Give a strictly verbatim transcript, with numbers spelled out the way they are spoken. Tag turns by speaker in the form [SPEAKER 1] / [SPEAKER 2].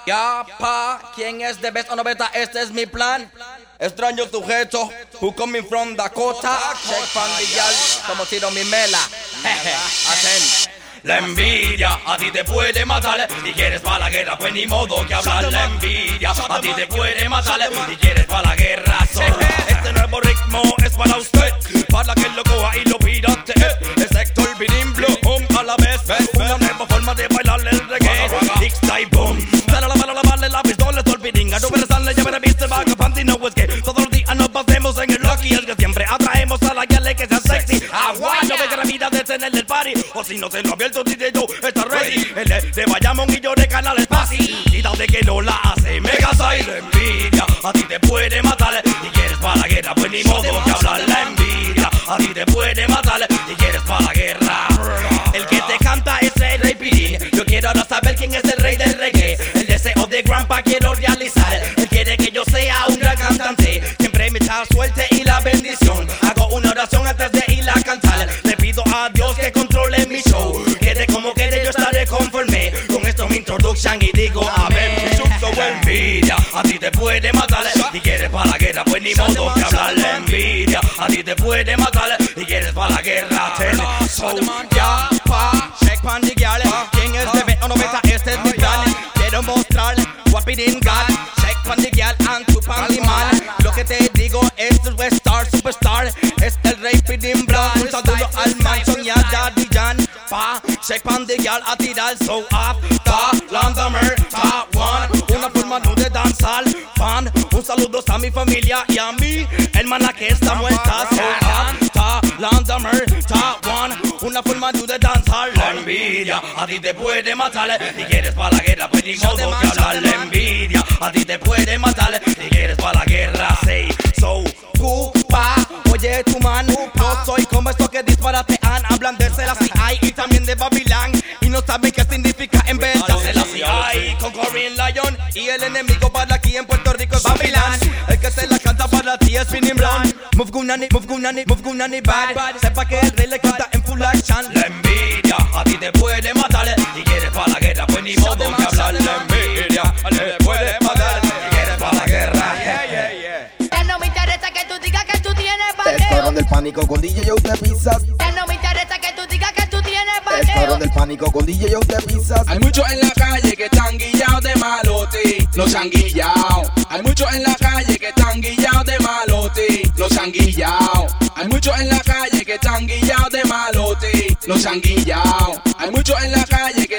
[SPEAKER 1] Ya, pa, ¿quién es de best o no beta? Este es mi plan. Extraño sujeto, who coming from Dakota. Check pan the girl, como tiro mi mela. Jeje, hacen.
[SPEAKER 2] La envidia a ti te puede matar. Si quieres pa' la guerra, pues ni modo que hablar. La envidia a ti te puede matar. Si quieres pa' la guerra, solo. Este nuevo ritmo es para usted, para que lo coja y lo pirate. El sector vinim blue, home a la vez. Una nueva forma de bailar el reggae. X-Type boom. Dale la bala, la bala, la pistola, el torpidín. A no ver sale, ya veré viste, vaga, panty. No es que todos los días nos pasemos en el Lucky. Es que siempre atraemos a la gale que sea sexy. Aguay, no venga la vida de tener el party. O si no te lo abierto, D J Joe está ready. El de, de Bayamón y yo de Canal Espaci. Y de que no la hace Mega Sai. La envidia a ti te puede matar. Si quieres pa' la guerra, pues ni modo que hablar. La envidia a ti te puede matar. Si quieres pa' la guerra. El que te canta es el Rey Pirín. Yo quiero ahora saber quién es el rey del reggae. El deseo de Grandpa quiero realizar. Él quiere que yo sea un gran cantante. Siempre me echa suerte y la bendición. Hago una oración antes de ir a cantar. Le pido a Dios que controle mi show. Quede como quede, yo estaré conforme. Con esto mi introduction y digo amén. Mi chuzo envidia a ti te puede matar. Si quieres pa' la guerra, pues ni modo que hablar. La envidia a ti te puede matar. Si quieres pa' la guerra, ten.
[SPEAKER 1] So, ya, pa, check pan the girl. ¿Quién es de best o no beta? Este es mi plan. Quiero mostrar what we didn't got. Check pan the girl and tu pan the man. Lo que te digo es el West Star Superstar. Es el Rey Pirín Brown. Un saludo al Manson y a Daddy Jan. Pa, check pan the girl a tirar so up. Ta, Landamer, ta, one. Una forma no de danzar, fan. Un saludo a mi familia y a mi hermana que está muerta. So up, ta, Landamer, ta, one. Una forma no de danzar.
[SPEAKER 2] La envidia a ti te puede matar. Si quieres pa' la guerra, pues ni modo que hablar. La envidia a ti te puede matar. Si quieres pa' la guerra, say so.
[SPEAKER 1] Pa, oye tu man, no soy como estos que disparatean. Hablan de Selassie y también de Babilán y no saben qué significa en verdad.
[SPEAKER 2] Selassie
[SPEAKER 1] con Korean Lion y el enemigo para aquí en Puerto Rico es Babilán. El que se la canta para ti es Pirín Brown. Move Gunani, move Gunani, move Gunani bad. Sepa que el rey le canta en full action.
[SPEAKER 2] La envidia a ti te puede matar. Si quieres pa' la guerra, pues ni modo que hablar. La envidia a ti te puede matar. Si quieres pa' la guerra, yeah, yeah, yeah.
[SPEAKER 3] Ya no me interesa que tú digas que tú tienes
[SPEAKER 4] Escuadrón
[SPEAKER 3] vaqueo.
[SPEAKER 4] del pánico con D J Joe de Pizzas.
[SPEAKER 3] Ya no me interesa que tú digas que tú tienes vaqueo.
[SPEAKER 4] Escuadrón del pánico con D J Joe de Pizzas.
[SPEAKER 5] Hay muchos en la calle que están guillados de malote, los han guillado. Hay muchos en la calle que están guillados de malote, los han guillado. Hay muchos en la calle que están guillados de malote, los han guillado. Hay muchos en la calle que